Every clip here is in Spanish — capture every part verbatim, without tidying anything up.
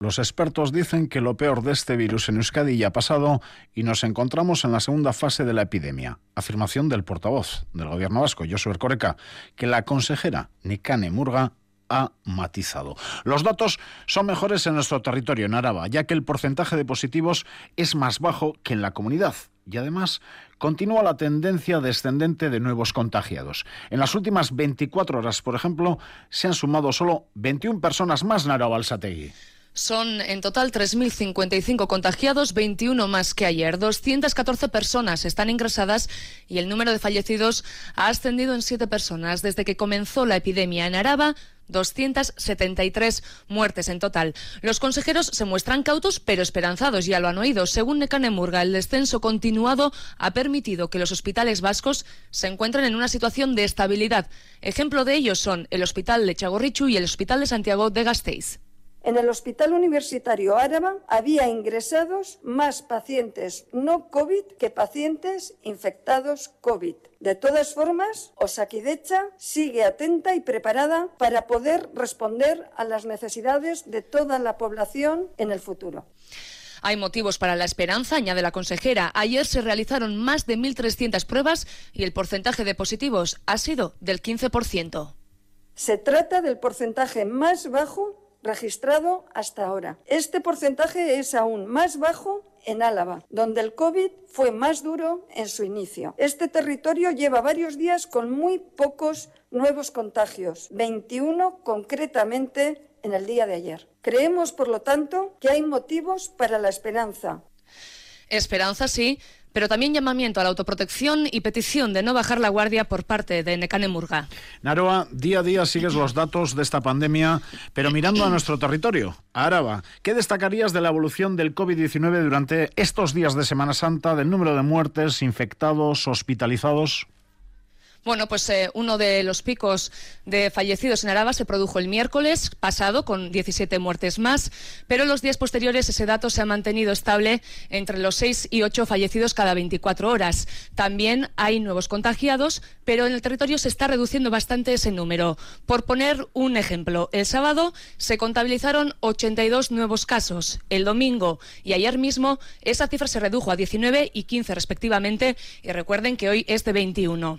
Los expertos dicen que lo peor de este virus en Euskadi ya ha pasado y nos encontramos en la segunda fase de la epidemia. Afirmación del portavoz del Gobierno vasco, Josu Erkoreka, que la consejera Nekane Murga ha matizado. Los datos son mejores en nuestro territorio, en Araba, ya que el porcentaje de positivos es más bajo que en la comunidad. Y además continúa la tendencia descendente de nuevos contagiados. En las últimas veinticuatro horas, por ejemplo, se han sumado solo veintiuna personas más en Araba-Alsategui. Son en total tres mil cincuenta y cinco contagiados, veintiuno más que ayer. doscientas catorce personas están ingresadas y el número de fallecidos ha ascendido en siete personas. Desde que comenzó la epidemia en Araba, doscientas setenta y tres muertes en total. Los consejeros se muestran cautos pero esperanzados, ya lo han oído. Según Nekane Murga, el descenso continuado ha permitido que los hospitales vascos se encuentren en una situación de estabilidad. Ejemplo de ello son el Hospital de Txagorritxu y el Hospital de Santiago de Gasteiz. En el Hospital Universitario Araba había ingresados más pacientes no COVID que pacientes infectados COVID. De todas formas, Osakidetza sigue atenta y preparada para poder responder a las necesidades de toda la población en el futuro. Hay motivos para la esperanza, añade la consejera. Ayer se realizaron más de mil trescientas pruebas y el porcentaje de positivos ha sido del quince por ciento. Se trata del porcentaje más bajo registrado hasta ahora. Este porcentaje es aún más bajo en Álava, donde el COVID fue más duro en su inicio. Este territorio lleva varios días con muy pocos nuevos contagios, veintiuno concretamente en el día de ayer. Creemos, por lo tanto, que hay motivos para la esperanza. Esperanza sí, pero también llamamiento a la autoprotección y petición de no bajar la guardia por parte de Nekane Murga. Naroa, día a día sigues los datos de esta pandemia, pero mirando a nuestro territorio, a Araba, ¿qué destacarías de la evolución del COVID diecinueve durante estos días de Semana Santa, del número de muertes, infectados, hospitalizados? Bueno, pues eh, uno de los picos de fallecidos en Araba se produjo el miércoles pasado, con diecisiete muertes más, pero en los días posteriores ese dato se ha mantenido estable entre los seis y ocho fallecidos cada veinticuatro horas. También hay nuevos contagiados, pero en el territorio se está reduciendo bastante ese número. Por poner un ejemplo, el sábado se contabilizaron ochenta y dos nuevos casos. El domingo y ayer mismo esa cifra se redujo a diecinueve y quince respectivamente, y recuerden que hoy es de veintiuno.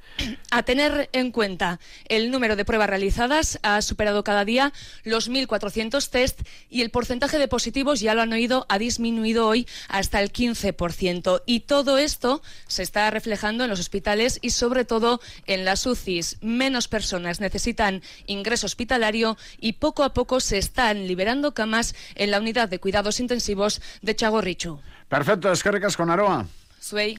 A tener en cuenta, el número de pruebas realizadas ha superado cada día los mil cuatrocientos test y el porcentaje de positivos, ya lo han oído, ha disminuido hoy hasta el quince por ciento. Y todo esto se está reflejando en los hospitales y sobre todo en las U C Is. Menos personas necesitan ingreso hospitalario y poco a poco se están liberando camas en la unidad de cuidados intensivos de Txagorritxu. Perfecto, eskerrik asko, Naroa. Zuei.